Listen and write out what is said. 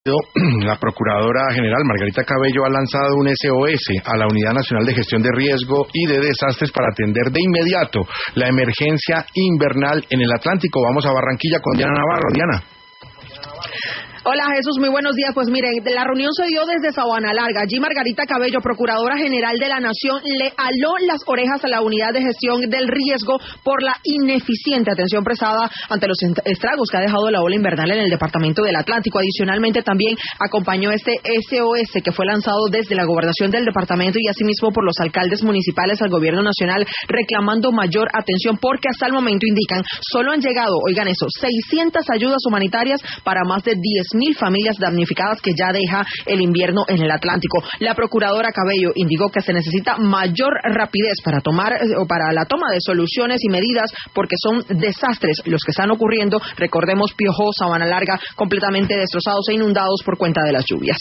La Procuradora General Margarita Cabello ha lanzado un SOS a la Unidad Nacional de Gestión de Riesgo y de Desastres para atender de inmediato la emergencia invernal en el Atlántico. Vamos a Barranquilla con Diana Navarro. Diana. Hola Jesús, muy buenos días. Pues miren, la reunión se dio desde Sabana Larga. Allí Margarita Cabello, Procuradora General de la Nación, le aló las orejas a la Unidad de Gestión del Riesgo por la ineficiente atención prestada ante los estragos que ha dejado la ola invernal en el departamento del Atlántico. Adicionalmente también acompañó este SOS que fue lanzado desde la gobernación del departamento y asimismo por los alcaldes municipales al gobierno nacional, reclamando mayor atención porque hasta el momento indican solo han llegado, oigan eso, 600 ayudas humanitarias para más de 10.000 familias damnificadas que ya deja el invierno en el Atlántico. La Procuradora Cabello indicó que se necesita mayor rapidez para la toma de soluciones y medidas porque son desastres los que están ocurriendo. Recordemos Piojó, Sabana Larga, completamente destrozados e inundados por cuenta de las lluvias.